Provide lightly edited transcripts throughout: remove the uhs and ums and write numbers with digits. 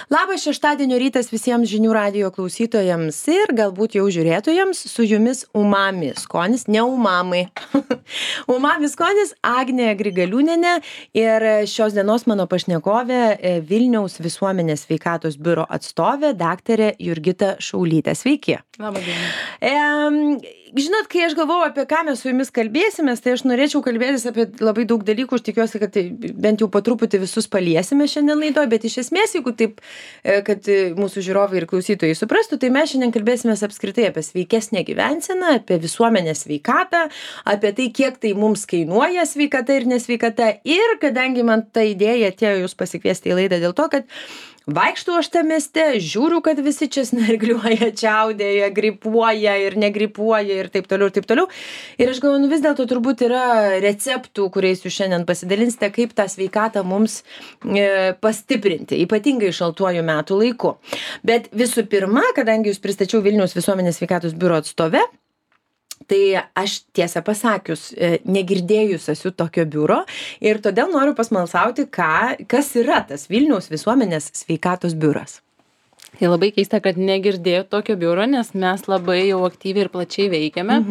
Labas šeštadienio rytas visiems žinių radijo klausytojams ir galbūt jau žiūrėtojams. Su jumis Umami skonis, ne umamai. Umami skonis Agnė Grigaliūnienė ir šios dienos mano pašnekovė Vilniaus visuomenės sveikatos biuro atstovė daktarė Jurgita Šaulytė. Sveiki. Labą dieną. Žinot, kai aš galvoju, apie ką mes su jumis kalbėsimės, tai aš norėčiau kalbėtis apie labai daug dalykų. Aš tikiuosi, kad bent jau po truputį visus paliesime šiandien laidoje, bet iš esmės, jeigu taip, kad mūsų žiūrovai ir klausytojai suprastų, tai mes šiandien kalbėsimės apskritai apie sveikesnę gyvenseną, apie visuomenės sveikatą, apie tai, kiek tai mums kainuoja sveikata ir nesveikata. Ir kadangi man ta idėja atėjo jūs pasikviesti į laidą dėl to, kad vaikštau aš tą mieste, žiūriu, kad visi čia snargliuoja, čiaudėja, gripuoja ir negripuoja ir taip toliau ir taip toliau. Ir aš galvoju, vis dėlto turbūt yra receptų, kuriais jūs šiandien pasidalinsite, kaip tą sveikatą mums pastiprinti, ypatingai šaltuoju metų laiku. Bet visų pirma, kadangi jūs pristačiau Vilniaus visuomenės sveikatos biuro atstove, tai aš tiesą pasakius, negirdėjus esu tokio biuro ir todėl noriu pasmalsauti, kas yra tas Vilniaus visuomenės sveikatos biuras. Tai labai keista, kad negirdėjau tokio biuro, nes mes labai jau aktyviai ir plačiai veikiame.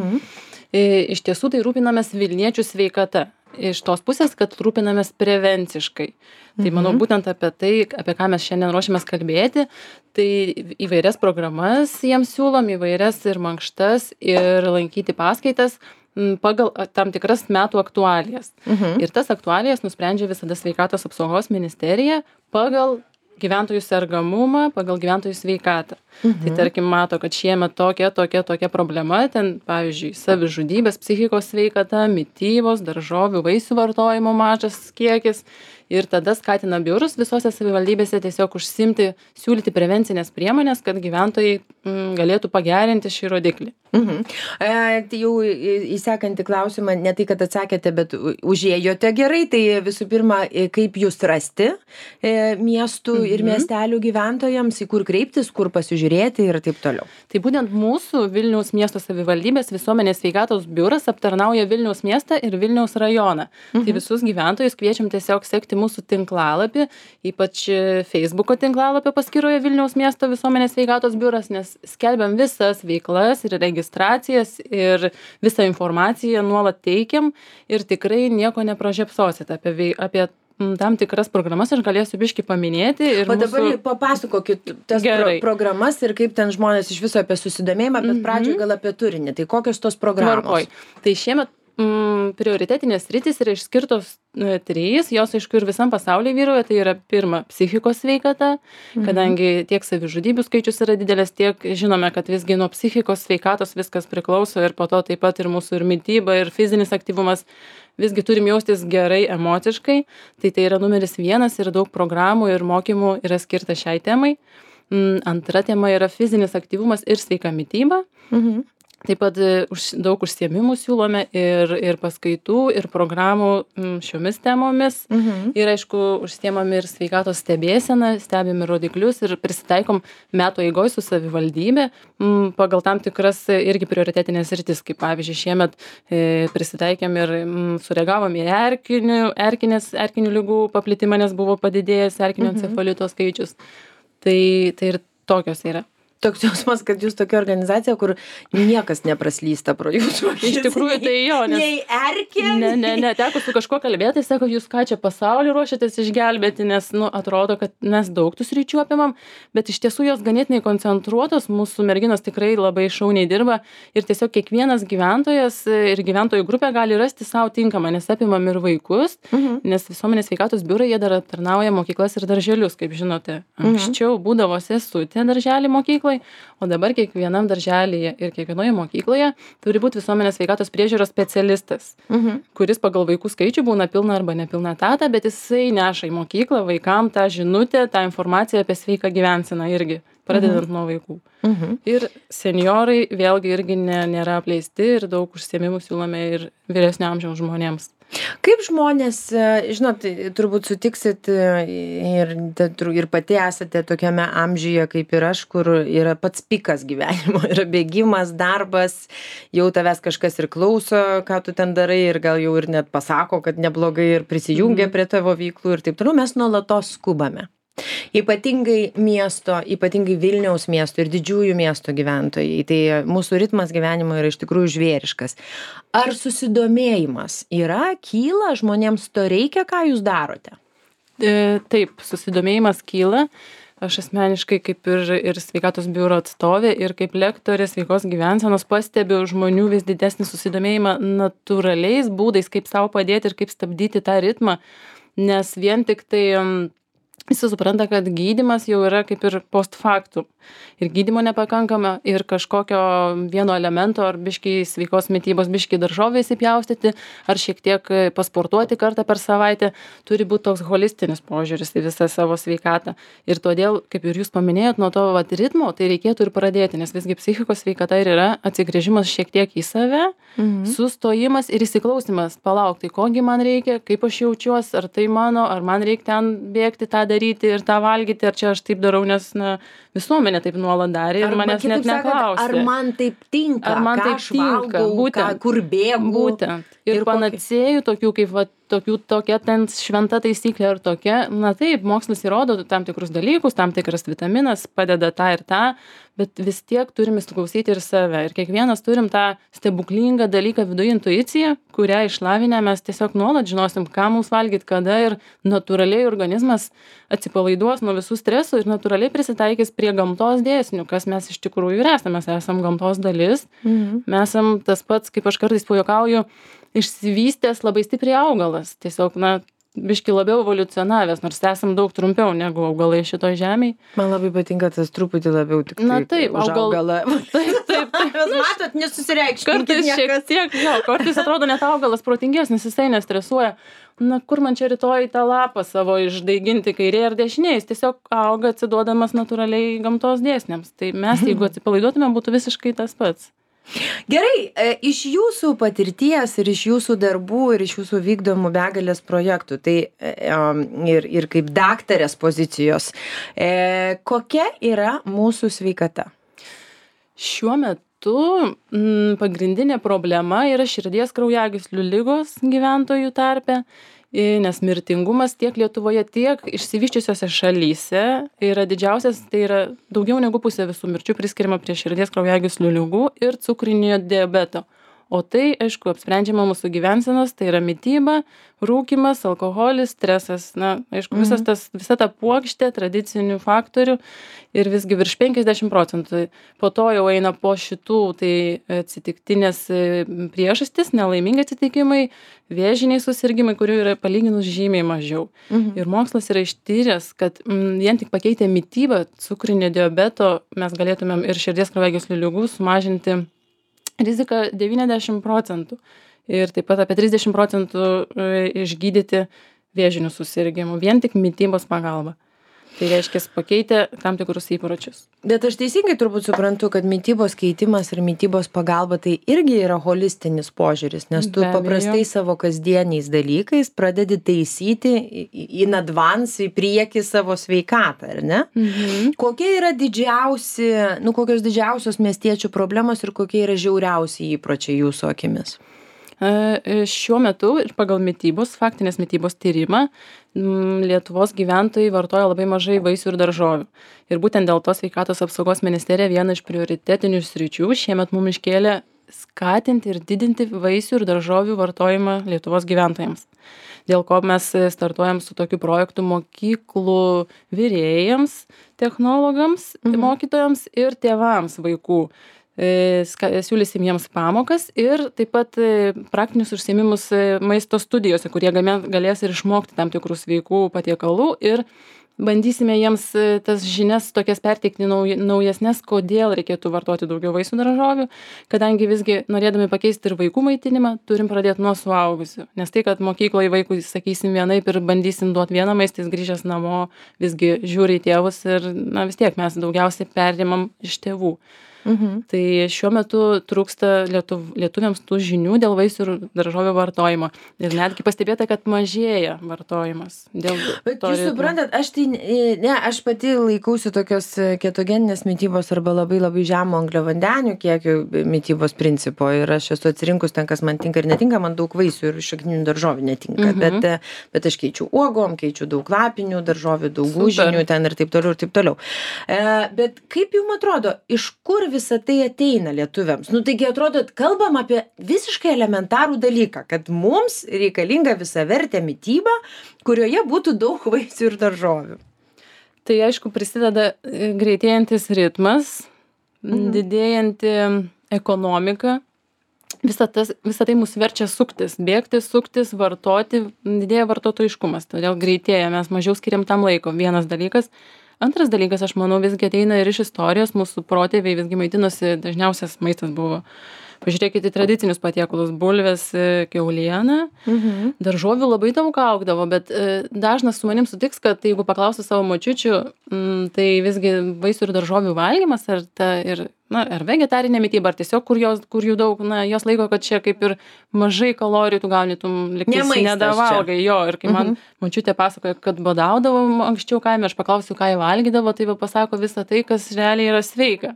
Iš tiesų tai rūpinamės Vilniečių sveikata. Iš tos pusės, kad rūpinamės prevenciškai. Tai manau, būtent apie tai, apie ką mes šiandien ruošiamės kalbėti, tai įvairias programas jiems siūlom, įvairias ir mankštas, ir lankyti paskaitas pagal tam tikras metų aktualijas. Ir tas aktualijas nusprendžia visada Sveikatos apsaugos ministerija pagal gyventojų sergamumą, pagal gyventojų sveikatą. Tai tarkim mato, kad šiemet tokia problema, ten pavyzdžiui savižudybės, psichikos sveikata, mitybos, daržovių, vaisių vartojimo mažas kiekis. Ir tada skatina biurus visose savivaldybėse tiesiog užsiimti, siūlyti prevencinės priemonės, kad gyventojai galėtų pagerinti šį rodiklį. Tai jau įsekantį klausimą, ne tai, kad atsakėte, bet užėjote gerai, tai visų pirma, kaip jūs rasti miestų ir miestelių gyventojams, į kur kreiptis, kur pasižiūrėti ir taip toliau. Tai būtent mūsų Vilniaus miesto savivaldybės visuomenės sveikatos biuras aptarnauja Vilniaus miestą ir Vilniaus rajoną. Tai visus gyventojus kviečiam tiesiog sekti mūsų tinklalapį, ypač Facebooko tinklalapio paskyroje Vilniaus miesto visuomenės sveikatos biuras, nes skelbiam visas veiklas ir registracijas ir visą informaciją nuolat teikiam ir tikrai nieko nepražiopsosit apie tam tikras programas aš galėsiu biškį paminėti. O dabar papasakokit tas programas ir kaip ten žmonės iš viso apie susidomėjimą, bet pradžioje gal apie turinį. Tai kokios tos programos? Tai šiemet prioritetinės sritys yra išskirtos 3, jos aišku ir visam pasaulyje vyrauja, tai yra pirma psichikos sveikata, kadangi tiek savižudybių skaičius yra didelis, tiek žinome, kad visgi nuo psichikos sveikatos viskas priklauso ir po to taip pat ir mūsų ir mityba, ir fizinis aktyvumas, visgi turim jaustis gerai emociškai, tai yra numeris 1 ir daug programų ir mokymų yra skirta šiai temai. Antra tema yra fizinis aktyvumas ir sveika mityba. Taip pat daug užsiėmimų siūlome ir paskaitų, ir programų šiomis temomis. Ir aišku, užsiėmam ir sveikatos stebėseną, stebim ir rodiklius ir prisitaikom metų eigoj su savivaldybė pagal tam tikras irgi prioritetinės sritis, kaip pavyzdžiui šiemet prisitaikėm ir sureagavom į erkinių ligų paplitimą, nes buvo padidėjęs erkinio encefalito skaičius. Tai ir tokios yra. Toks jausmas, kad jūs tokia organizacija, kur niekas nepraslysta pro jūsų. Iš tikrųjų tai jo, nes... Nei erkė. Ne, teko su kažkuo kalbėti, sako, jūs ką čia pasaulį ruošiatės išgelbėti, nes, atrodo, kad mes daug tų sričių apimam, bet iš tiesų jos ganėtinai koncentruotos, mūsų merginos tikrai labai šauniai dirba ir tiesiog kiekvienas gyventojas ir gyventojų grupė gali rasti savo tinkamą, nes apimam ir vaikus, nes visuomenės sveikatos biurai jie dar aptarnauja mokyklas ir darželius, kaip žinote. Anksčiau būdavo sesutė darželį mokyklą, o dabar kiekvienam darželyje ir kiekvienoje mokykloje turi būti visuomenės sveikatos priežiūros specialistas, kuris pagal vaikų skaičių būna pilną arba nepilną etatą, bet jisai neša į mokyklą vaikam tą žinutę, tą informaciją apie sveiką gyvenseną irgi, pradedant nuo vaikų. Ir senjorai vėlgi irgi nėra apleisti ir daug užsiėmimų siūlome ir vyresnio amžiaus žmonėms. Kaip žmonės, žinot, turbūt sutiksit ir pati esate tokiame amžiuje kaip ir aš, kur yra pats pikas gyvenimo, yra bėgimas, darbas, jau tavęs kažkas ir klauso, ką tu ten darai ir gal jau ir net pasako, kad neblogai ir prisijungia prie tavo veiklų ir taip toliau, mes nuolatos skubame. Ypatingai Vilniaus miesto ir didžiųjų miestų gyventojai. Tai mūsų ritmas gyvenimo yra iš tikrųjų žvėriškas. Ar susidomėjimas kyla žmonėms, to reikia, ką jūs darote? Taip, susidomėjimas kyla. Aš asmeniškai kaip ir sveikatos biuro atstovė ir kaip lektorė sveikos gyvensenos pastebiu žmonių vis didesnį susidomėjimą natūraliais būdais, kaip sau padėti ir kaip stabdyti tą ritmą, nes vien tik tai visi supranta, kad gydymas jau yra kaip ir post factum. Ir gydymo nepakankama, ir kažkokio vieno elemento, ar biškį sveikos mitybos, biškį daržovę įsipjaustyti, ar šiek tiek pasportuoti kartą per savaitę. Turi būti toks holistinis požiūris į visą savo sveikatą. Ir todėl, kaip ir jūs paminėjot, nuo to ritmo, tai reikėtų ir pradėti, nes visgi psichikos sveikata ir yra atsigręžimas šiek tiek į save, sustojimas ir įsiklausimas. Palauk, tai kogi man reikia, kaip aš jaučiuosi, ar tai mano, ar man reikia ten bėgti tą daryti ir tą valgyti, ar čia aš taip darau, nes visuomenė taip nuolat darė ir manęs net neklausė. Ar man taip tinka, ar man taip tinka, būtent, kur bėgu. Būtent. Ir panacėjų tokių kaip tokia ten šventa taisyklė ar tokia, taip, mokslas įrodo tam tikrus dalykus, tam tikras vitaminas padeda tą ir tą, bet vis tiek turim įsiklausyti ir save. Ir kiekvienas turim tą stebuklingą dalyką viduje, intuiciją, kurią išlavinę mes tiesiog nuolat žinosim, ką mums valgyti, kada, ir natūraliai organizmas atsipalaiduos nuo visų stresų ir natūraliai prisitaikys prie gamtos dėsnių, kas mes iš tikrųjų ir esame. Mes esam gamtos dalis, mes esam tas pats, kaip aš kartais pajuokauju, išsivystęs labai stipriai augalas. Tiesiog, biški labiau evoliucionavęs, nors esam daug trumpiau negu augalai šitoj žemėj. Man labai patinka tas truputį labiau tik taip, už augalą. Taip. Jūs matot, nesusireikšminkit kartais šiek tiek, kartais atrodo net augalas protingesnis, jisai nestresuoja. Kur man čia rytoj tą lapą savo išdaiginti kairė ar dešinė, jis tiesiog auga atsiduodamas natūraliai gamtos dėsniams. Tai mes, jeigu atsipalaiduotume, būtų visiškai tas pats. Gerai, iš jūsų patirties ir iš jūsų darbų ir iš jūsų vykdomų begalės projektų, tai ir kaip daktarės pozicijos, kokia yra mūsų sveikata? Šiuo metu pagrindinė problema yra širdies kraujagyslių ligos gyventojų tarpe, nes mirtingumas tiek Lietuvoje, tiek išsivysčiusiose šalyse yra didžiausias, tai yra daugiau negu pusė visų mirčių priskiriama prie širdies kraujagyslių ligų ir cukrinio diabeto. O tai, aišku, apsprendžiama mūsų gyvensenos, tai yra mityba, rūkymas, alkoholis, stresas. Aišku, visa ta puokštė tradicinių faktorių ir visgi virš 50%. Po to jau eina po šitų, tai atsitiktinės priežastys, nelaimingi atsitikimai, vėžiniai susirgymai, kurių yra palyginus žymiai mažiau. Ir mokslas yra ištyręs, kad vien tik pakeitę mitybą cukrinio diabeto mes galėtumėm ir širdies kraujagyslių ligų sumažinti rizika 90% ir taip pat apie 30% išgydyti vėžinių susirgimų, vien tik mitybos pagalba. Tai reiškia pakeitę tam tikrus įpročius. Bet aš teisingai turbūt suprantu, kad mitybos keitimas ir mitybos pagalba tai irgi yra holistinis požiūris, nes tu paprastai savo kasdieniais dalykais pradedi taisyti in advance, į priekį savo sveikatą, ar ne? Kokie yra kokios didžiausios miestiečių problemos ir kokie yra žiauriausi įpročiai jūsų akimis? Šiuo metu ir pagal faktinės mitybos tyrimą Lietuvos gyventojai vartoja labai mažai vaisių ir daržovių. Ir būtent dėl to Sveikatos apsaugos ministerija vieną iš prioritetinių sričių šiemet mums iškėlė skatinti ir didinti vaisių ir daržovių vartojimą Lietuvos gyventojams. Dėl ko mes startuojam su tokiu projektu mokyklų virėjams, technologams, mokytojams ir tėvams vaikų. Siūlysim jiems pamokas ir taip pat praktinius užsiėmimus maisto studijose, kurie galės ir išmokti tam tikrų sveikų patiekalų ir bandysime jiems tas žinias tokias perteikti naujesnes, kodėl reikėtų vartoti daugiau vaisių daržovių, kadangi visgi norėdami pakeisti ir vaikų maitinimą, turim pradėti nuo suaugusių. Nes tai, kad mokykloje vaikui sakysim vienaip ir bandysim duoti vieną maistą, jis grįžęs namo visgi žiūri į tėvus ir vis tiek mes daugiausiai perimam iš tėvų. Tai šiuo metu trūksta lietuviams tų žinių dėl vaisių ir daržovių vartojimo. Ir netgi pastebėta, kad mažėja vartojimas. Bet jūs suprantat, aš tai ne, aš pati laikausi tokios ketogeninės mitybos arba labai labai žemo angliavandenių kiekio mitybos principo ir aš esu atsirinkus ten, kas man tinka ir netinka, man daug vaisių ir šakninių daržovių netinka, bet aš keičiu uogom, keičiu daug lapinių daržovių, daug gūžinių ten ir taip toliau ir taip toliau. Bet kaip jums atrodo, iš kur visa tai ateina lietuviams? Nu, taigi atrodo, kalbam apie visiškai elementarų dalyką, kad mums reikalinga visavertė mityba, kurioje būtų daug vaisių ir daržovių. Tai aišku, prisideda greitėjantis ritmas, didėjanti ekonomika. Visa tai mus verčia suktis, bėgti, suktis, vartoti, didėja vartotojiškumas, todėl greitėja, mes mažiau skiriam tam laiko. Vienas dalykas. Antras dalykas, aš manau, visgi ateina ir iš istorijos, mūsų protėviai visgi maitinosi, dažniausias maistas buvo. Pažiūrėkite į tradicinius patiekalus, bulvės, kiauliena, daržovių labai daug augdavo, bet dažnas su manim sutiks, kad jeigu paklausiu savo močiučių, tai visgi vaisių ir daržovių valgymas, ar vegetarinė mityba, ar tiesiog, kur jų daug, jos laiko, kad čia kaip ir mažai kalorijų tu gauni, tu liktis nedavalgai. Jo, ir kai man močiutė pasakoja, kad badaudavo anksčiau kaime, aš paklausiu, ką jį valgydavo, tai pasako visą tai, kas realiai yra sveika.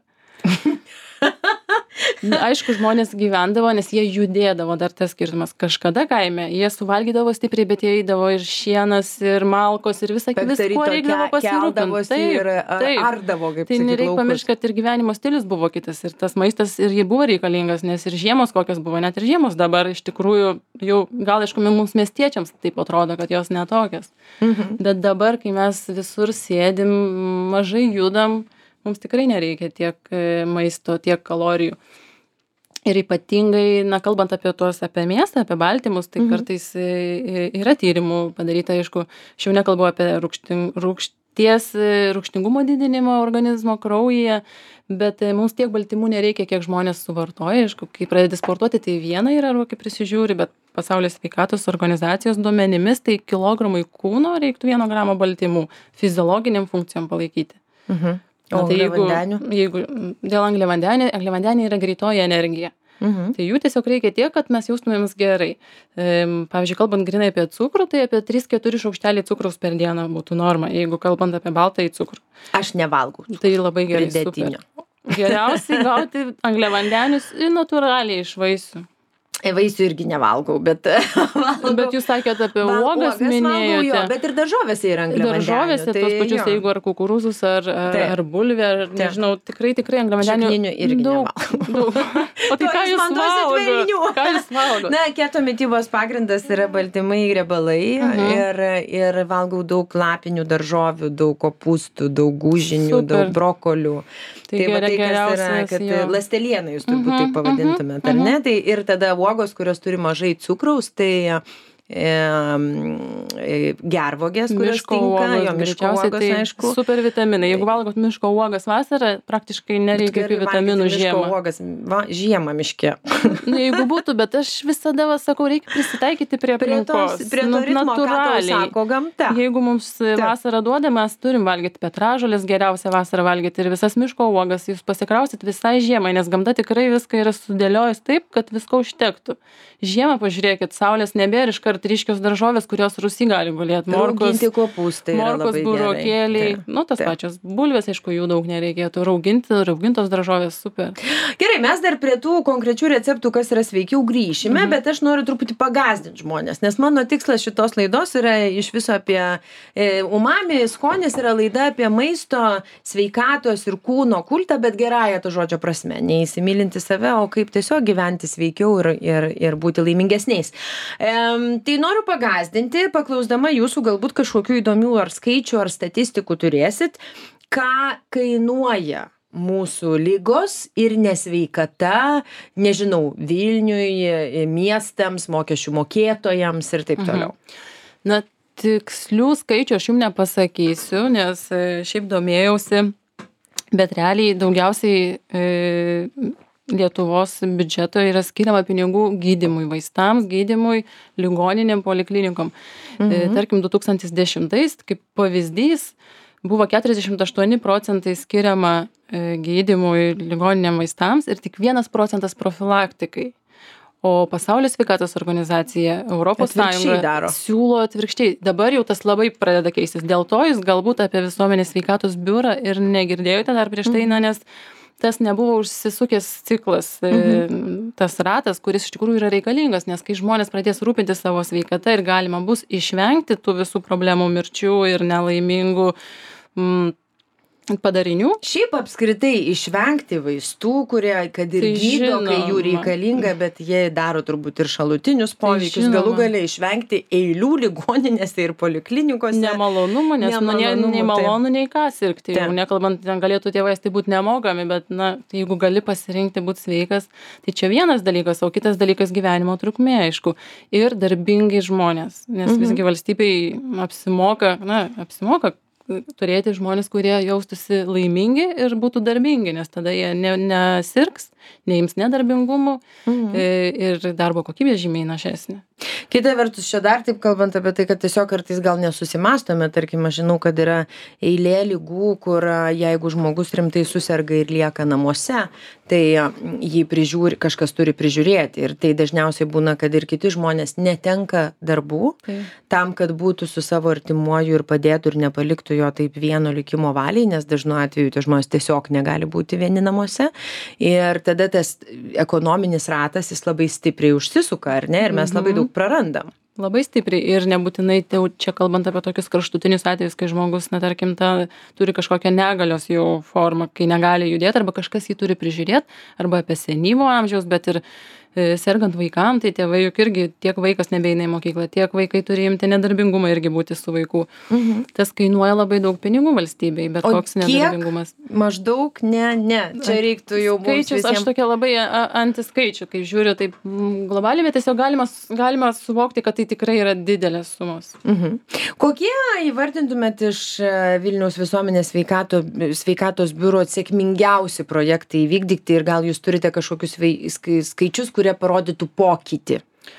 Aišku, žmonės gyvendavo, nes jie judėdavo, dar tas skirtumas. Kažkada kaime jie suvalgydavo stipriai, bet jie eidavo ir šienas, ir malkos, ir visą kuo reikdavo pasirūpinti. Ir ardavo, kaip tai nereikia pamiršti, kad ir gyvenimo stilius buvo kitas, ir tas maistas ir jie buvo reikalingas, nes ir žiemos kokios buvo, net ir žiemos dabar iš tikrųjų jau, gal aišku, mums miestiečiams taip atrodo, kad jos netokios. Bet dabar, kai mes visur sėdim, mažai judam, mums tikrai nereikia tiek maisto, tiek kalorijų. Ir ypatingai, kalbant apie mėsą, apie baltymus, tai kartais yra tyrimų padaryta, aišku, aš jau nekalbu apie rūgštingumo didinimą organizmo kraujyje, bet mums tiek baltymų nereikia, kiek žmonės suvartoja. Aišku, kai pradedi sportuoti, tai viena yra, arba kai prisižiūri, bet Pasaulio sveikatos organizacijos duomenimis, tai kilogramui kūno reiktų 1 gramo baltymų fiziologiniam funkcijom palaikyti. O tai jeigu dėl angliavandeniai yra greitoji energija. Tai jų tiesiog reikia tiek, kad mes jaustumėmės gerai. Pavyzdžiui, kalbant grinai apie cukrų, tai apie 3-4 šaukšteliai cukraus per dieną būtų norma, jeigu kalbant apie baltąjį cukrų. Aš nevalgau. Tai labai gerai. Super. Geriausiai gauti angliavandenius natūraliai iš vaisių. Vaisių irgi nevalgau, bet valgau. Bet jūs sakėt apie uogas minėjote. Jo, bet ir daržovėse yra angliavandenių. Daržovėse tos pačius, jeigu ar kukurūzus, ar bulvė, ar nežinau, tikrai angliavandenių. Šakninių irgi nevalgau. O tai ką jūs valgo? Na, keto mitybos pagrindas yra baltymai, riebalai ir valgau daug lapinių daržovių, daug kopūstų, daug gūžinių, daug brokolių. Tai va tai, kas yra, kad ląsteliena jūs turbūt taip pavadintumėt, ar ne? Tai ir tada uogos, kurios turi mažai cukraus, tai gervuogės, kurios tinka, miško uogos, aišku. Super vitaminai. Jeigu valgot miško uogas vasarą, praktiškai nereikia jokių vitaminų žiemą. Miško uogas žiemą miške. Jeigu būtų, bet aš visada sakau, reikia prisitaikyti prie aplinkos. Prie to ritmo, ką tau sako gamta. Jeigu mums vasarą duoda, mes turim valgyti petražolės, geriausia vasarą valgyti ir visas miško uogas. Jūs pasikrausit visai žiemai, nes gamta tikrai viską yra sudėliojus taip, kad visko užtektų. Žiemą pažiūrėkit, saulės nebėra, iškart ryškios daržovės, kurios rūsy gali gulėti. Rauginti kopūstai yra labai gerai. Burokėliai, tas pačios bulvės, aišku, jų daug nereikėtų. Raugintos daržovės, super. Gerai, mes dar prie tų konkrečių receptų, kas yra sveikiau, grįšime, bet aš noriu truputį pagąsdinti žmonės, nes mano tikslas šitos laidos yra iš viso apie umami, skonis yra laida apie maisto, sveikatos ir kūno kultą, bet gerąją to žodžio prasme. Neįsimilinti save, o kaip tiesiog gyventi sveikiau ir būti laimingesniais. Tai noriu pagąsdinti, paklausdama jūsų galbūt kažkokių įdomių ar skaičių, ar statistikų turėsit, ką kainuoja mūsų ligos ir nesveikata, nežinau, Vilniui, miestams, mokesčių mokėtojams ir taip toliau. Na, tikslių skaičių aš jums nepasakysiu, nes šiaip domėjausi, bet realiai daugiausiai Lietuvos biudžeto yra skiriama pinigų gydymui, vaistams, gydymui, ligoninėm, poliklinikom. Tarkim, 2010, kaip pavyzdys, buvo 48% skiriama gydymui, ligoninėm vaistams ir tik 1% profilaktikai. O Pasaulio sveikatos organizacija, Europos Atvirkščiai Sąjunga daro. siūlo atvirkščiai. Dabar jau tas labai pradeda keistis. Dėl to jūs galbūt apie visuomenės sveikatos biurą ir negirdėjote dar prieš tai, nes tas nebuvo užsisukęs ciklas, tas ratas, kuris iš tikrųjų yra reikalingas, nes kai žmonės pradės rūpinti savo sveikata ir galima bus išvengti tų visų problemų, mirčių ir nelaimingų padarinių. Šiaip apskritai išvengti vaistų, kurie, kad ir gydo, kai jų reikalinga, bet jie daro turbūt ir šalutinius poveikius, galų gale išvengti eilių ligoninėse ir poliklinikose. Nemalonumų, nes nei malonu, nei ką sirgti. Jau nekalbant, ten galėtų tie vaistai būti nemokami, bet jeigu gali pasirinkti būti sveikas, tai čia vienas dalykas, o kitas dalykas gyvenimo trukmė, aišku. Ir darbingi žmonės, nes visgi valstybei apsimoka turėti žmonės, kurie jaustųsi laimingi ir būtų darbingi, nes tada jie nesirgs, neims nedarbingumų ir darbo kokybė žymiai našesnė. Kita vertus, čia dar taip kalbant apie tai, kad tiesiog kartais gal nesusimastome, tarkim, aš žinau, kad yra eilė ligų, kur jeigu žmogus rimtai susirga ir lieka namuose, tai jį kažkas turi prižiūrėti ir tai dažniausiai būna, kad ir kiti žmonės netenka darbų tam, kad būtų su savo artimuoju ir padėtų ir nepaliktų jo taip vieno likimo valiai, nes dažnu atveju tie žmonės tiesiog negali būti vieni namuose ir tada tas ekonominis ratas jis labai stipriai užsisuka, ar ne, ir mes labai daug prarandam. Labai stipriai ir nebūtinai čia kalbant apie tokius kraštutinius atvejus, kai žmogus, tarkim, turi kažkokią negalios jau formą, kai negali judėti arba kažkas jį turi prižiūrėti, arba apie senyvo amžiaus, bet ir sergant vaikam, tai tėvai juk irgi tiek vaikas nebeina į mokyklą, tiek vaikai turi imti nedarbingumą irgi būti su vaiku. Tas kainuoja labai daug pinigų valstybei, bet koks nedarbingumas. Maždaug čia reiktų jau mums skaičius, visiems. Aš tokia labai antiskaičių, kai žiūriu taip globaliai, bet tiesiog galima suvokti, kad tai tikrai yra didelės sumos. Kokie įvardintumėt iš Vilniaus visuomenės sveikatos biuro sėkmingiausi projektai įvykdyti ir gal jūs turite kažkokius skaičius, kurie parodytų pokytį?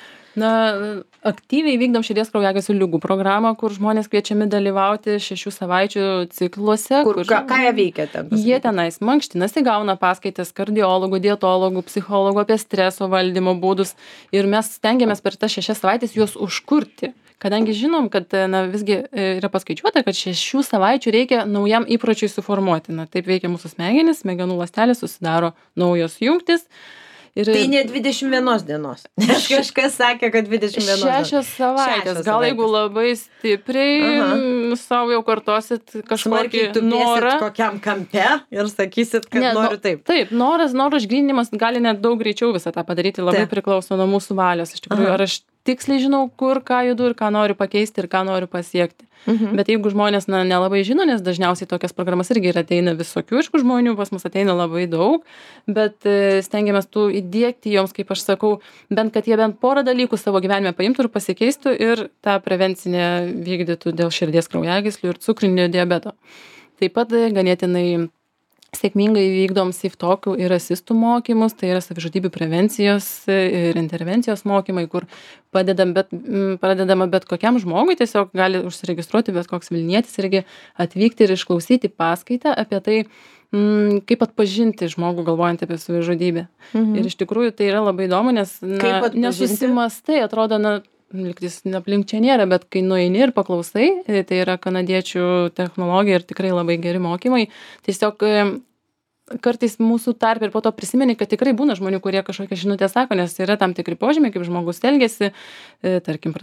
Aktyviai vykdom širdies kraujagyslių ligų programą, kur žmonės kviečiami dalyvauti 6 savaičių cikluose. Ką jie veikia ten? Jie tenais mankštinasi, gauna paskaitas kardiologų, dietologų, psichologų apie streso valdymo būdus ir mes stengiamės per tas 6 savaitės juos užkurti. Kadangi žinom, kad visgi yra paskaičiuota, kad 6 savaičių reikia naujam įpročiui suformuoti. Taip veikia mūsų smegenys, smegenų ląstelės susidaro naujos jungtis. Tai ne 21 dienos. Kažkas sakė, kad 21 dienos. 6 savaitės. Gal jeigu labai stipriai savo jau kartosit kažkokį norą. Kokiam kampe ir sakysit, kad noriu taip. Taip, noro išgryninimas gali net daug greičiau visą tą padaryti, labai priklauso nuo mūsų valios. Iš tikrųjų, ar aš tiksliai žinau, kur ką judu ir ką noriu pakeisti ir ką noriu pasiekti. Bet jeigu žmonės nelabai žino, nes dažniausiai tokias programas irgi ateina visokių iš žmonių, pas mus ateina labai daug, bet stengiamės tų įdiegti joms, kaip aš sakau, kad jie bent porą dalykų savo gyvenime paimtų ir pasikeistų ir tą prevencinę vykdytų dėl širdies kraujagyslių ir cukrinio diabeto. Taip pat ganėtinai sėkmingai vykdom SIFTOK ir asistų mokymus, tai yra savižudybių prevencijos ir intervencijos mokymai, kur pradedama bet kokiam žmogui, tiesiog gali užsiregistruoti bet koks Vilnietis irgi atvykti ir išklausyti paskaitą apie tai, kaip atpažinti žmogų galvojant apie savižudybę. Ir iš tikrųjų tai yra labai įdomu, nes nesusimastai, atrodo, lygtis aplink čia nėra, bet kai nueini ir paklausai, tai yra kanadiečių technologija ir tikrai labai geri mokymai. Tiesiog kartais mūsų tarp ir po to prisimeni, kad tikrai būna žmonių, kurie kažkokią žinutę sako, nes yra tam tikri požymiai, kaip žmogus elgiasi, tarkim,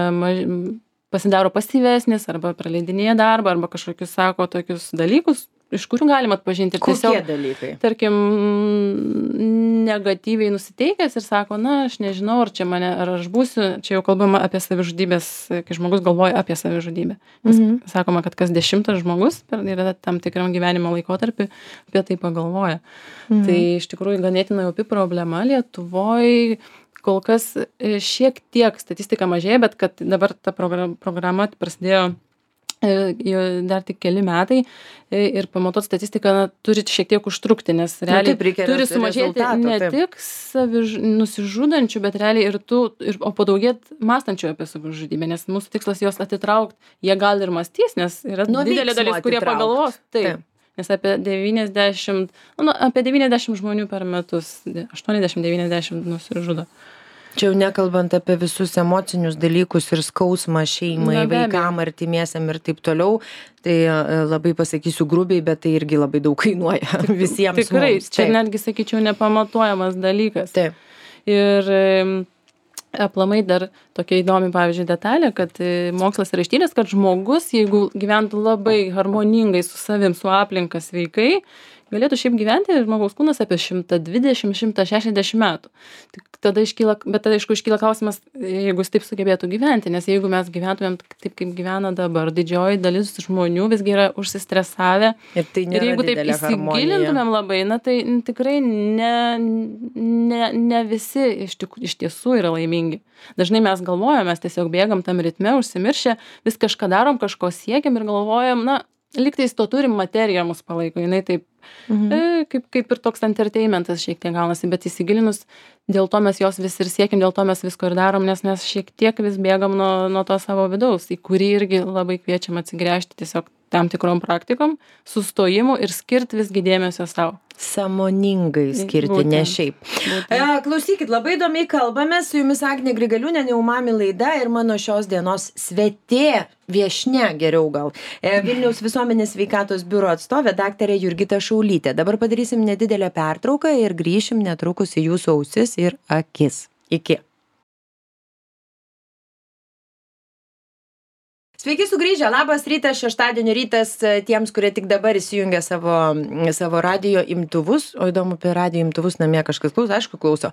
pasidaro pasyvesnis arba praleidinėja darbą arba kažkokius sako tokius dalykus, iš kurių galima atpažinti. Kokie dalykai? Tarkim, negatyviai nusiteikęs ir sako, aš nežinau, ar aš būsiu, čia jau kalbama apie savižudybės, kai žmogus galvoja apie savižudybę. Sakoma, kad kas 10 žmogus yra tam tikram gyvenimo laikotarpį apie tai pagalvoja. Tai iš tikrųjų ganėtinai opi problema Lietuvoje. Kol kas šiek tiek statistika mažėja, bet kad dabar ta programa prasidėjo dar tik keli metai ir pamatuot statistiką turi šiek tiek užtrukti, nes realiai turi sumažėti ne tik nusižudančių, bet realiai o padaugėti mąstančių apie savižudybę, nes mūsų tikslas juos atitraukti, jie gal ir mąstys, nes yra didelė dalis, kurie pagalvos. Taip. Nes apie 90 žmonių per metus, 80-90 nusižudo. Čia jau nekalbant apie visus emocinius dalykus ir skausmą šeimai, vaikam, artimiesiam ir taip toliau, tai labai pasakysiu grubiai, bet tai irgi labai daug kainuoja visiems. Tikrai, čia netgi, sakyčiau, nepamatuojamas dalykas. Taip. Ir aplamai dar tokia įdomi, pavyzdžiui, detalė, kad mokslas yra ištyręs, kad žmogus, jeigu gyventų labai harmoningai su savim, su aplinka sveikai, galėtų šiaip gyventi žmogaus kūnas apie 120-160 metų. Tada aišku iškyla klausimas, jeigu jis taip sugebėtų gyventi, nes jeigu mes gyventumėm taip, kaip gyvena dabar, didžioji dalis žmonių visgi yra užsistresavę. Ir jeigu taip įsigilintumėm labai, tai tikrai ne visi iš tiesų yra laimingi. Dažnai mes galvojam, mes tiesiog bėgam tam ritme, užsimiršę, vis kažką darom, kažko siekiam ir galvojam, lygtais to turim, materija mus palaiko, jinai taip, kaip ir toks entertainmentas šiek tiek gaunasi, bet įsigilinus, dėl to mes jos vis ir siekim, dėl to mes visko ir darom, nes mes šiek tiek vis bėgam nuo to savo vidaus, į kurį irgi labai kviečiam atsigręžti tiesiog tam tikrom praktikom, sustojimu ir skirti visgi dėmesio savo. Sąmoningai skirti, ne šiaip. Klausykit, labai įdomiai kalbame, su jumis Agnė Grigaliūnienė, Umami laida ir mano šios dienos svetė, viešnia geriau gal, Vilniaus visuomenės sveikatos biuro atstovė daktarė Jurgita Šaulytė. Dabar padarysim nedidelę pertrauką ir grįšim netrukus į jūsų ausis ir akis. Iki. Sveiki sugrįžę, labas rytas, šeštadienio rytas tiems, kurie tik dabar įsijungia savo radijo imtuvus, o įdomu, apie radijo imtuvus namie kažkas klauso, aišku klauso.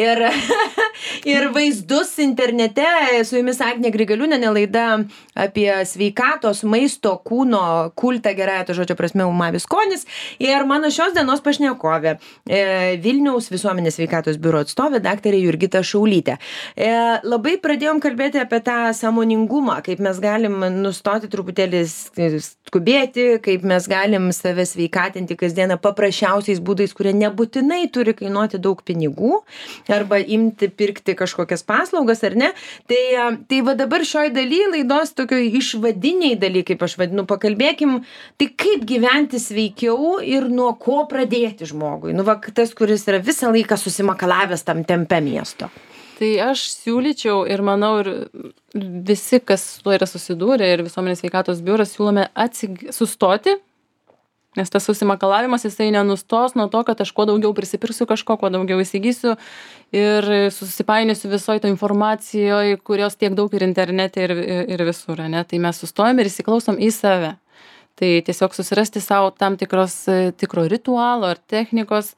Ir vaizdus internete, su jumis Agnė Grigaliūnienė, laida apie sveikatos, maisto, kūno kultą, gerąja to žodžio prasme, Umami skonis. Ir mano šios dienos pašnekovė, Vilniaus visuomenės sveikatos biuro atstovė, daktarė Jurgita Šaulytė. Labai pradėjom kalbėti apie tą sąmoningumą, kaip mes galim nustoti truputėlį skubėti, kaip mes galim save sveikatinti kasdieną paprasčiausiais būdais, kurie nebūtinai turi kainuoti daug pinigų, arba imti pirkti kažkokias paslaugas, ar ne. Tai va dabar šioj daly laidos tokio išvadiniai dalykai, kaip aš vadinu, pakalbėkim, tai kaip gyventi sveikiau ir nuo ko pradėti žmogui. Tas, kuris yra visą laiką susimakalavęs tam tempe miesto. Tai aš siūlyčiau ir manau, ir visi, kas su tuo yra susidūrę, ir visuomenės sveikatos biuras siūlome sustoti, nes tas susimakalavimas jisai nenustos nuo to, kad aš kuo daugiau prisipirksiu kažko, kuo daugiau įsigysiu ir susipainiosiu visoje to informacijoje, kurios tiek daug ir internete, ir visur, ne? Tai mes sustojam ir įsiklausom į save. Tai tiesiog susirasti savo tam tikro ritualo ar technikos,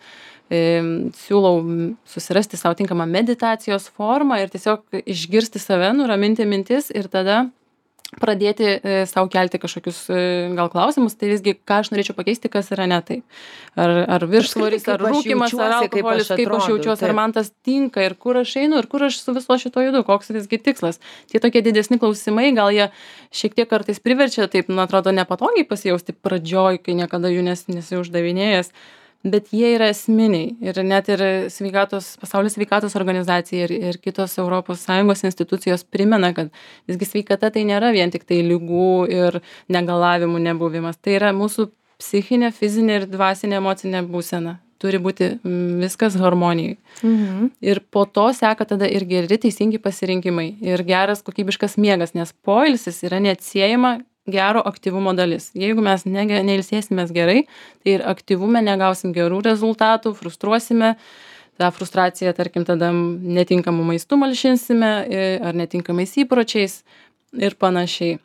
siūlau susirasti savo tinkamą meditacijos formą ir tiesiog išgirsti save, nuraminti mintis ir tada pradėti savo kelti kažkokius gal klausimus, tai visgi ką aš norėčiau pakeisti, kas yra ne taip. Ar viršsvoris, ar rūkymas, ar alkoholis, kaip aš jaučiuosi, ar man tas tinka ir kur aš einu ir kur aš su viso šito judu, koks visgi tikslas. Tie tokie didesni klausimai, gal jie šiek tiek kartais priverčia, taip, atrodo, nepatogiai pasijausti pradžioj, kai niekada jų nesiuždavinėjęs. Bet jie yra esminiai ir net ir pasaulio sveikatos organizacija ir kitos ES institucijos primena, kad visgi sveikata tai nėra vien tik tai ligų ir negalavimų nebuvimas. Tai yra mūsų psichinė, fizinė ir dvasinė emocinė būsena. Turi būti viskas harmonijai. Ir po to seka tada ir geri teisingi pasirinkimai ir geras kokybiškas miegas, nes poilsis yra neatsiejama gero aktyvumo dalis. Jeigu mes neilsėsimės gerai, tai ir aktyvume negausim gerų rezultatų, frustruosime, tą frustraciją, tarkim, tada netinkamų maistų malšinsime ar netinkamais įpročiais ir panašiai.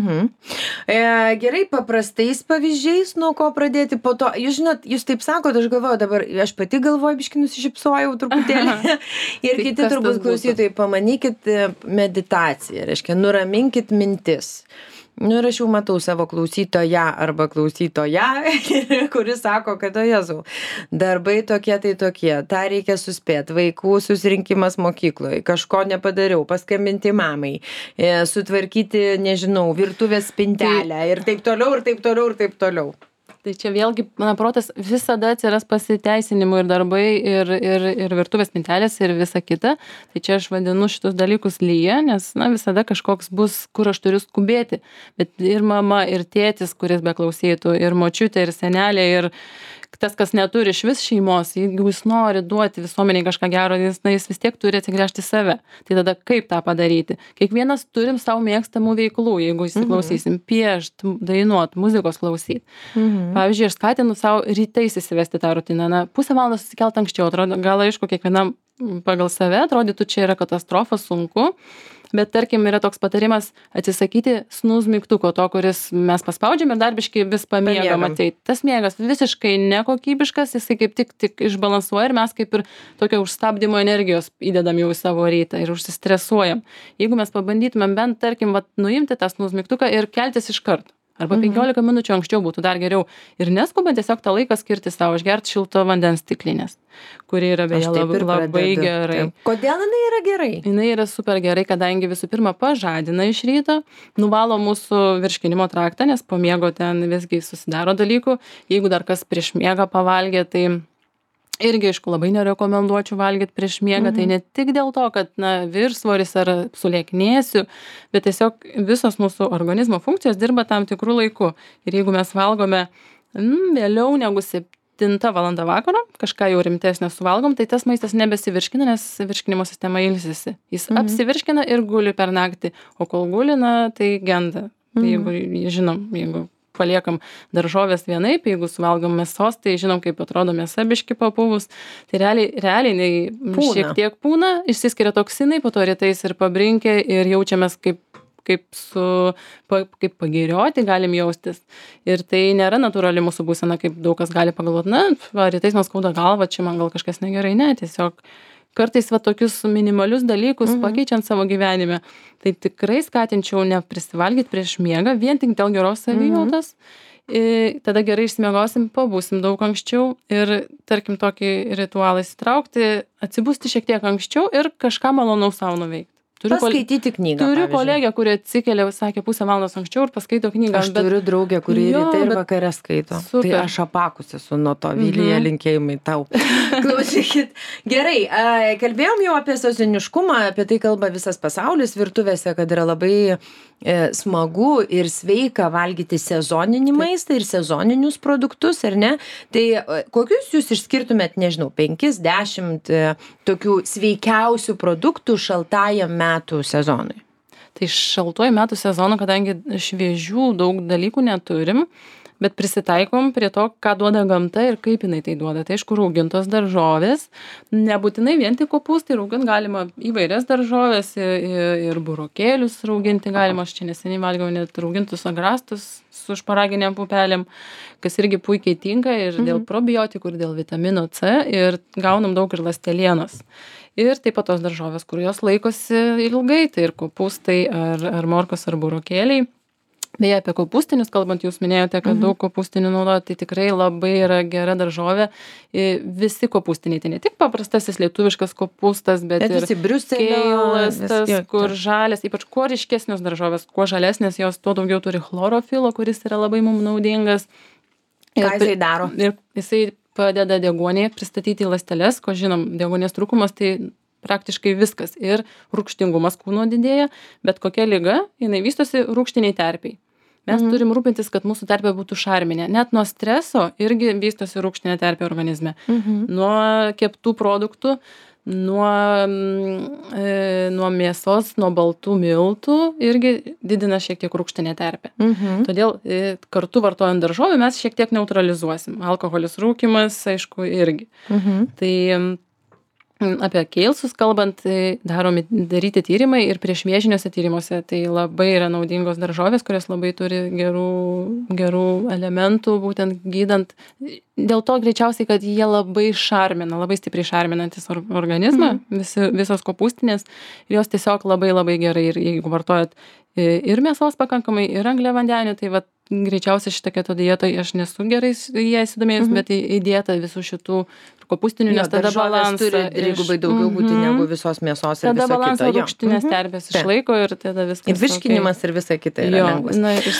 Gerai, paprastais pavyzdžiais, nuo ko pradėti po to. Jūs žinot, jūs taip sakot, aš galvoju dabar, aš pati galvoju, biškį nusišypsojau truputėlį. Ir kiti turbūt klausytojai, pamanykit meditaciją, reiškia, nuraminkit mintis. Ir aš jau matau savo klausytoją arba klausytoją, kuris sako, kad o Jėzau, darbai tokie tai tokie, tą reikia suspėti, vaikų susirinkimas mokykloje, kažko nepadariau, paskambinti mamai, sutvarkyti, nežinau, virtuvės spintelę ir taip toliau, ir taip toliau, ir taip toliau. Tai čia vėlgi, mano protas visada atsiras pasiteisinimų ir darbai, ir virtuvės spintelės, ir visa kita. Tai čia aš vadinu šitus dalykus lyja, nes visada kažkoks bus, kur aš turiu skubėti. Bet ir mama, ir tėtis, kuris beklausytų, ir močiutė, ir senelė, ir tas, kas neturi išvis šeimos, jeigu jis nori duoti visuomeniai kažką gero, jis vis tiek turi atsigręžti į save. Tai tada kaip tą padaryti? Kiekvienas turim savo mėgstamų veiklų, jeigu įsiklausysim, piešt, dainuot, muzikos klausyt. Pavyzdžiui, aš skatinu savo rytais įsivesti tą rutiną. Na, pusę valandos atsikelt anksčiau, atrodo, gal aišku, kiekvienam pagal save atrodytų, čia yra katastrofa, sunku. Bet tarkim yra toks patarimas atsisakyti snooze mygtuko, to, kuris mes paspaudžiam ir dar biškį vis pamiegam ateit. Tas miegas visiškai nekokybiškas, jisai kaip tik išbalansuoja ir mes kaip ir tokio užstabdymo energijos įdedam jau į savo rytą ir užsistresuojam. Jeigu mes pabandytumėm bent, tarkim, nuimti tą snooze mygtuką ir keltis iš karto. Arba 15 minučių anksčiau būtų dar geriau. Ir neskubant tiesiog tą laiką skirti savo, išgerti šilto vandens stiklinės, kuri yra beje labai gerai. Kodėl jinai yra gerai? Jinai yra super gerai, kadangi visų pirma pažadina iš ryto, nuvalo mūsų virškinimo traktą, nes po miego ten visgi susidaro dalykų. Jeigu dar kas prieš miegą pavalgė, tai irgi, aišku, labai nerekomenduočiau valgyti prieš miegą, tai ne tik dėl to, kad viršsvoris ar sulieknėsiu, bet tiesiog visos mūsų organizmo funkcijos dirba tam tikrų laikų. Ir jeigu mes valgome vėliau negu 7 valanda vakaro, kažką jau rimtesnio suvalgom, tai tas maistas nebesivirškina, nes virškinimo sistema ilsisi. Jis apsivirškina ir guli per naktį, o kol guli, tai genda. Tai jeigu paliekam daržovės vienaip, jeigu suvalgom mėsos, tai žinom, kaip atrodo mėsa biški papuvus. Tai realiai šiek tiek pūna, išsiskiria toksinai, po to rytais ir pabrinkia ir jaučiamės kaip pagirioti galim jaustis. Ir tai nėra natūrali mūsų būsena, kaip daug kas gali pagalvoti, rytais man skauda galva, čia man gal kažkas negerai, ne, tiesiog kartais tokius minimalius dalykus pakeičiant savo gyvenime. Tai tikrai skatinčiau neprisivalgyti prieš miegą, vien tik dėl geros savijautos. Tada gerai išsimiegosim, pabūsim daug anksčiau ir, tarkim, tokį ritualą įsitraukti, atsibusti šiek tiek anksčiau ir kažką malonaus savo nuveikti. Paskaityti knygą. Turiu kolegę, kuri atsikėlė, sakė, pusę valandos anksčiau ir paskaito knygą. Aš turiu draugę, kuri ryte ir vakare skaito. Super. Tai aš apakus esu nuo to, Vilija, linkėjimai tau. Klausykit. Gerai, kalbėjom jau apie sezoniškumą, apie tai kalba visas pasaulis virtuvėse, kad yra labai smagu ir sveika valgyti sezoninį maistą ir sezoninius produktus, ar ne? Tai kokius jūs išskirtumėt, nežinau, 5-10 tokių sveikiausių produktų šaltajam metų sezonui? Tai šaltuoju metų sezonu, kadangi šviežių daug dalykų neturim, bet prisitaikom prie to, ką duoda gamta ir kaip jinai tai duoda. Tai aišku, raugintos daržovės, nebūtinai vien tik kopūstai, raugint galima įvairias daržovės ir burokėlius rauginti galima. Aš čia neseniai valgiau net raugintus agrastus su šparaginėm pupelėm, kas irgi puikiai tinka ir dėl probiotikų, ir dėl vitamino C, ir gaunam daug ir ląstelienos. Ir taip pat tos daržovės, kur jos laikosi ilgai, tai ir kopūstai ar morkos ar burokėliai. Beje, apie kopūstinius kalbant, jūs minėjote, kad daug kopūstinių naudoja, tai tikrai labai yra gera daržovė. Visi kopūstiniai, tai ne tik paprastasis lietuviškas kopūstas, bet ir keilas, kur žalias, ypač kuo ryškesnios daržovės, kuo žalesnės, jos tuo daugiau turi chlorofilo, kuris yra labai mums naudingas. Ką jisai daro? Ir jisai padeda deguonį pristatyti į ląsteles, ko žinom, deguonies trūkumas, tai praktiškai viskas. Ir rūgštingumas kūno didėja, bet kokia liga, jinai vystosi rūgštiniai terpiai. Mes turim rūpintis, kad mūsų terpė būtų šarminė. Net nuo streso irgi vystosi rūgštinė terpė organizme. Nuo keptų produktų, nuo mėsos, nuo baltų miltų irgi didina šiek tiek rūgštinę terpę. Todėl kartu vartojant daržovę mes šiek tiek neutralizuosim. Alkoholis, rūkymas, aišku, irgi. Tai apie keilsus kalbant, daryti tyrimai ir priešvėžiniuose tyrimuose, tai labai yra naudingos daržovės, kurios labai turi gerų elementų, būtent gydant. Dėl to greičiausiai, kad jie labai šarmina, labai stipriai šarminantis organizmą, visos kopūstinės, ir jos tiesiog labai labai gerai, ir jeigu vartojat ir mėsos pakankamai, ir angliavandenių, tai greičiausiai šitą keto dietą, aš nesu gerai jie įsidomėjus, bet įdėta visų šitų kopūstinių, nes tada balansą turi dvigubai daugiau būti negu visos mėsos ir tada viso balansą kito. rūgštinės terpės išlaiko ir tada viskas. Ir virškinimas ir visa kita yra lengvas.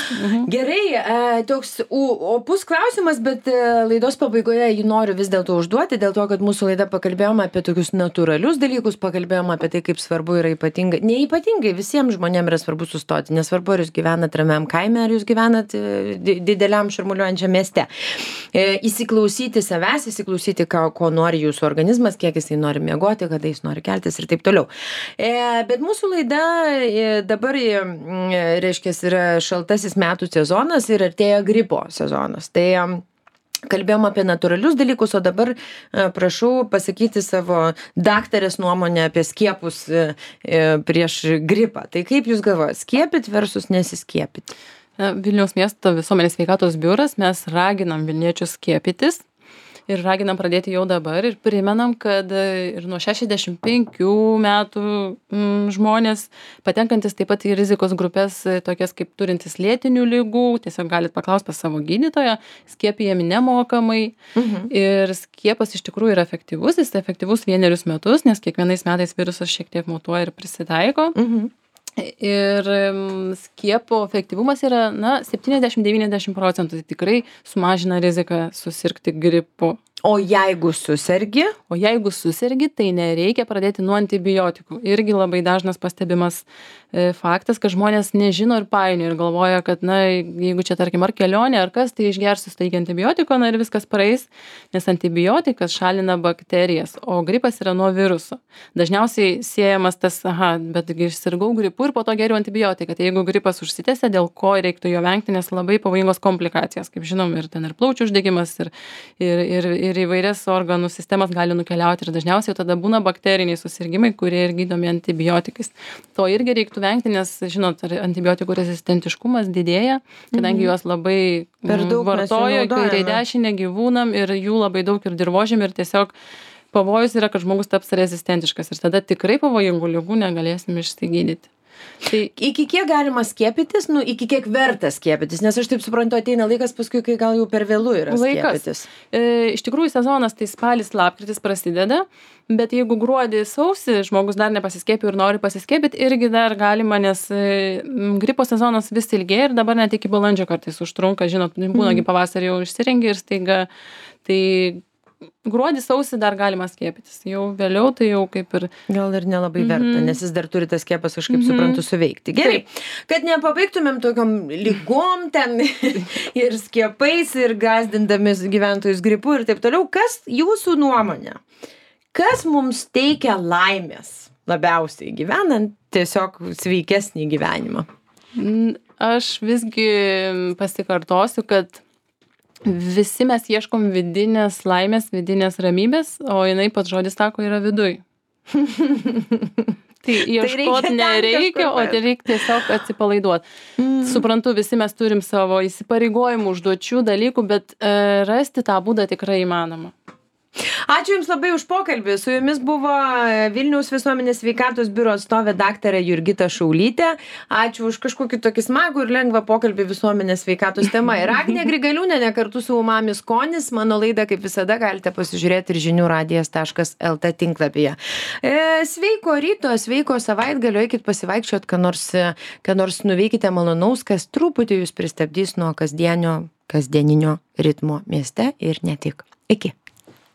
Gerai, toks opus klausimas, bet laidos pabaigoje jį noriu vis dėlto užduoti, dėl to, kad mūsų laida pakalbėjome apie tokius natūralius dalykus, pakalbėjome apie tai, kaip svarbu yra ypatingai, neypatingai visiems žmonėms yra svarbu sustoti, nesvarbu, ar jūs gyvenat ramiam kaime, ar jūs gyvenat dideliam šurmuliuojančiam mieste. Įsiklausyti savęs, įsiklausyti, ko nori jūsų organizmas, kiek jisai nori miegoti, kada jis nori keltis ir taip toliau. Bet mūsų laida dabar, reiškia, yra šaltasis metų sezonas ir artėja gripo sezonas. Tai kalbėjom apie natūralius dalykus, o dabar prašau pasakyti savo daktarės nuomonę apie skiepus prieš gripą. Tai kaip jūs galvojate, skiepyti versus nesiskiepyti? Vilniaus miesto visuomenės sveikatos biuras, mes raginam vilniečius skiepytis ir raginam pradėti jau dabar ir primenam, kad ir nuo 65 metų žmonės, patenkantis taip pat į rizikos grupės, tokias kaip turintis lėtinių ligų, tiesiog galit paklausti pas savo gydytoją, skiepijami nemokamai. Ir skiepas iš tikrųjų yra efektyvus, jis efektyvus 1 metus, nes kiekvienais metais virusas šiek tiek mutuoja ir prisitaiko. Ir skiepo efektyvumas yra 70-90%, tai tikrai sumažina riziką susirgti gripu. O jeigu susergi? O jeigu susergi, tai nereikia pradėti nuo antibiotikų. Irgi labai dažnas pastebimas faktas, kad žmonės nežino ir painioja ir galvoja, kad jeigu čia tarkim ar kelionė, ar kas, tai išgersiu staigį antibiotiko ir viskas praeis, nes antibiotikas šalina bakterijas, o gripas yra nuo viruso. Dažniausiai siejamas tas, bet sirgau gripu ir po to geriu antibiotiką. Tai jeigu gripas užsitęsia, dėl ko reiktų jo vengti, nes labai pavojingos komplikacijos, kaip žinom, ir ten ir plaučių uždegimas, ir įvairias organų sistemas gali nukeliauti ir dažniausiai tada būna bakteriniai susirgimai, kurie ir gydomi antibiotikais. To irgi reiktų vengti, nes, žinot, antibiotikų rezistentiškumas didėja, kadangi juos labai vartoja kairė dešinė gyvūnam ir jų labai daug ir dirvožėm ir tiesiog pavojus yra, kad žmogus taps rezistentiškas ir tada tikrai pavojingų ligų negalėsim išsigydyti. Tai iki kiek galima skiepytis, iki kiek verta skiepytis, nes aš taip suprantu, ateina laikas paskui, kai gal jau per vėlu yra skiepytis. Iš tikrųjų sezonas tai spalis, lapkritis prasideda, bet jeigu gruodį, sausį žmogus dar nepasiskiepė ir nori pasiskiepyti, irgi dar galima, nes gripo sezonas vis ilgėja ir dabar net iki balandžio kartais užtrunka, žinot, būnagi pavasarį jau išsirengia ir staiga, tai gruodį, sausį dar galima skiepytis. Jau vėliau tai jau kaip ir... Gal ir nelabai verta, nes jis dar turi tas skiepas, aš kaip suprantu, suveikti. Gerai, kad nepabaigtumėm tokiom lygom ten ir skiepais ir gazdindami gyventojus gripu ir taip toliau. Kas jūsų nuomonė? Kas mums teikia laimės labiausiai gyvenant tiesiog sveikesnį gyvenimą? Aš visgi pasikartosiu, kad visi mes ieškom vidinės laimės, vidinės ramybės, o jinai pats žodis sako yra viduj. Tai ieškot nereikia, o tai reikia tiesiog atsipalaiduoti. Suprantu, visi mes turim savo įsipareigojimų, užduočių, dalykų, bet rasti tą būdą tikrai įmanoma. Ačiū Jums labai už pokalbį. Su Jumis buvo Vilniaus visuomenės sveikatos biuro atstovė daktarė Jurgita Šaulytė. Ačiū už kažkokį tokį smagų ir lengvą pokalbį visuomenės sveikatos tema. Ir Agnė Grigaliūnienė kartu su Umami skonis. Mano laidą, kaip visada, galite pasižiūrėti ir žiniųradijas.lt tinklapyje. Sveiko ryto, sveiko savaitgalio, eikit pasivaikščiot, ką nors nuveikite malonaus, kas truputį Jūs pristabdys nuo kasdieninio ritmo mieste ir ne tik. Iki.